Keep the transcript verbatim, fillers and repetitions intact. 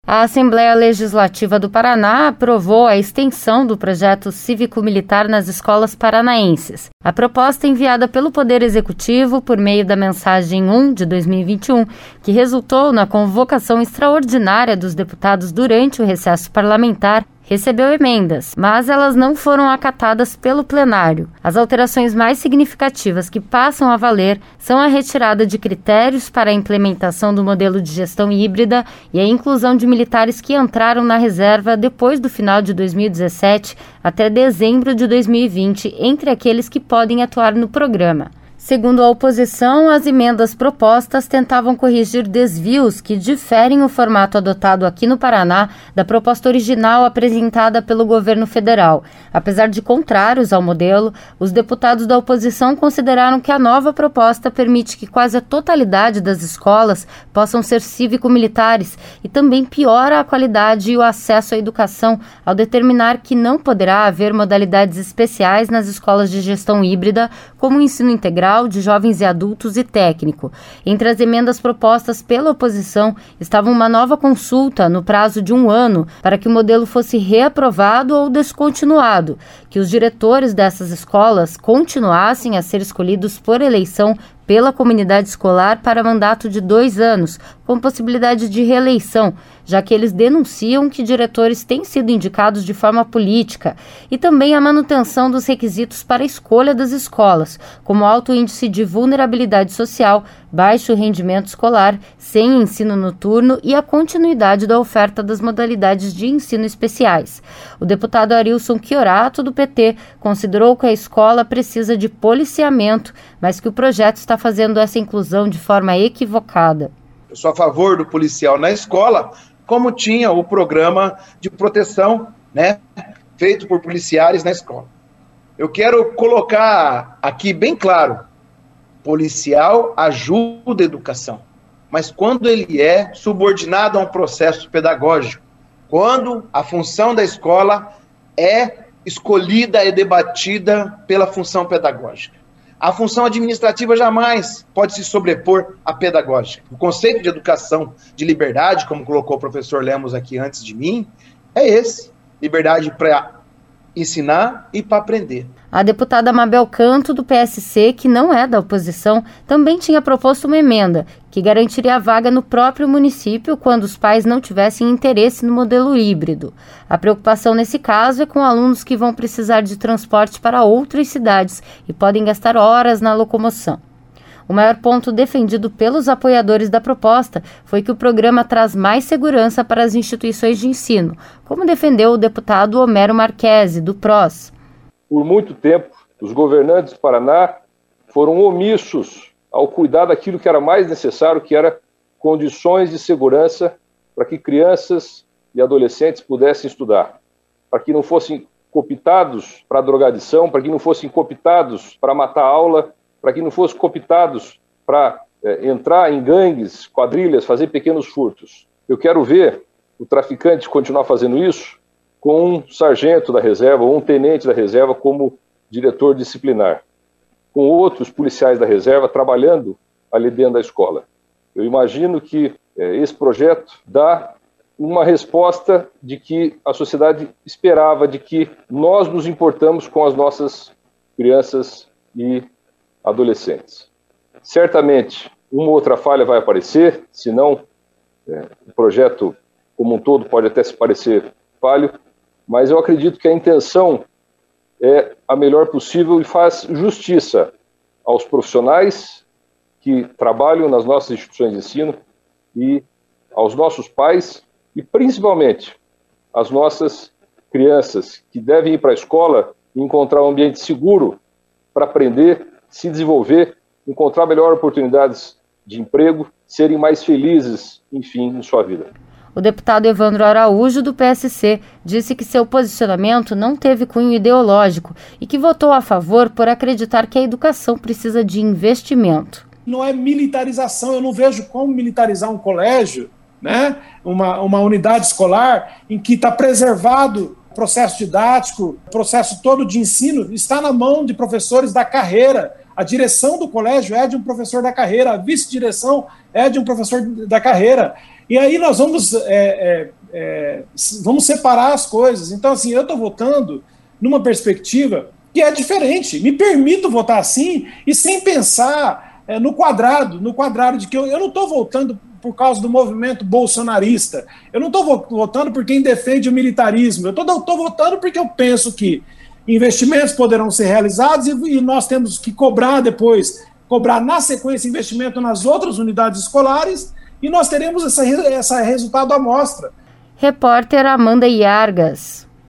A Assembleia Legislativa do Paraná aprovou a extensão do projeto cívico-militar nas escolas paranaenses. A proposta enviada pelo Poder Executivo por meio da mensagem um de dois mil e vinte e um, que resultou na convocação extraordinária dos deputados durante o recesso parlamentar, recebeu emendas, mas elas não foram acatadas pelo plenário. As alterações mais significativas que passam a valer são a retirada de critérios para a implementação do modelo de gestão híbrida e a inclusão de militares que entraram na reserva depois do final de dois mil e dezessete até dezembro de dois mil e vinte, entre aqueles que podem atuar no programa. Segundo a oposição, as emendas propostas tentavam corrigir desvios que diferem o formato adotado aqui no Paraná da proposta original apresentada pelo governo federal. Apesar de contrários ao modelo, os deputados da oposição consideraram que a nova proposta permite que quase a totalidade das escolas possam ser cívico-militares e também piora a qualidade e o acesso à educação ao determinar que não poderá haver modalidades especiais nas escolas de gestão híbrida, como o ensino integral, de jovens e adultos e técnico. Entre as emendas propostas pela oposição estava uma nova consulta no prazo de um ano para que o modelo fosse reaprovado ou descontinuado, que os diretores dessas escolas continuassem a ser escolhidos por eleição pela comunidade escolar para mandato de dois anos, com possibilidade de reeleição, já que eles denunciam que diretores têm sido indicados de forma política, e também a manutenção dos requisitos para a escolha das escolas, como alto índice de vulnerabilidade social, baixo rendimento escolar, sem ensino noturno e a continuidade da oferta das modalidades de ensino especiais. O deputado Arilson Chiorato, do P T, considerou que a escola precisa de policiamento, mas que o projeto está fazendo essa inclusão de forma equivocada. Eu sou a favor do policial na escola, como tinha o programa de proteção, né, feito por policiais na escola. Eu quero colocar aqui bem claro, policial ajuda a educação, mas quando ele é subordinado a um processo pedagógico, quando a função da escola é escolhida e debatida pela função pedagógica. A função administrativa jamais pode se sobrepor à pedagógica. O conceito de educação de liberdade, como colocou o professor Lemos aqui antes de mim, é esse. Liberdade para ensinar e para aprender. A deputada Mabel Canto, do P S C, que não é da oposição, também tinha proposto uma emenda que garantiria a vaga no próprio município quando os pais não tivessem interesse no modelo híbrido. A preocupação nesse caso é com alunos que vão precisar de transporte para outras cidades e podem gastar horas na locomoção. O maior ponto defendido pelos apoiadores da proposta foi que o programa traz mais segurança para as instituições de ensino, como defendeu o deputado Homero Marchese, do P R O S. Por muito tempo, os governantes do Paraná foram omissos ao cuidar daquilo que era mais necessário, que era condições de segurança para que crianças e adolescentes pudessem estudar, para que não fossem cooptados para a drogadição, para que não fossem cooptados para matar a aula, para que não fossem cooptados para é, entrar em gangues, quadrilhas, fazer pequenos furtos. Eu quero ver o traficante continuar fazendo isso com um sargento da reserva ou um tenente da reserva como diretor disciplinar, com outros policiais da reserva trabalhando ali dentro da escola. Eu imagino que é, esse projeto dá uma resposta de que a sociedade esperava, de que nós nos importamos com as nossas crianças e adolescentes. Certamente, uma outra falha vai aparecer, senão é, o projeto como um todo pode até se parecer falho, mas eu acredito que a intenção é a melhor possível e faz justiça aos profissionais que trabalham nas nossas instituições de ensino e aos nossos pais e principalmente às nossas crianças que devem ir para a escola e encontrar um ambiente seguro para aprender, se desenvolver, encontrar melhores oportunidades de emprego, serem mais felizes, enfim, em sua vida. O deputado Evandro Araújo, do P S C, disse que seu posicionamento não teve cunho ideológico e que votou a favor por acreditar que a educação precisa de investimento. Não é militarização, eu não vejo como militarizar um colégio, né? uma, uma unidade escolar em que está preservado o processo didático, o processo todo de ensino, está na mão de professores da carreira. A direção do colégio é de um professor da carreira, a vice-direção é de um professor da carreira. E aí nós vamos, é, é, é, vamos separar as coisas. Então, assim, eu estou votando numa perspectiva que é diferente. Me permito votar assim e sem pensar é, no quadrado, no quadrado de que eu, eu não estou votando por causa do movimento bolsonarista. Eu não estou votando por quem defende o militarismo. Eu estou votando porque eu penso que investimentos poderão ser realizados e, e nós temos que cobrar depois, cobrar na sequência investimento nas outras unidades escolares e nós teremos esse essa resultado à mostra. Repórter Amanda Iargas.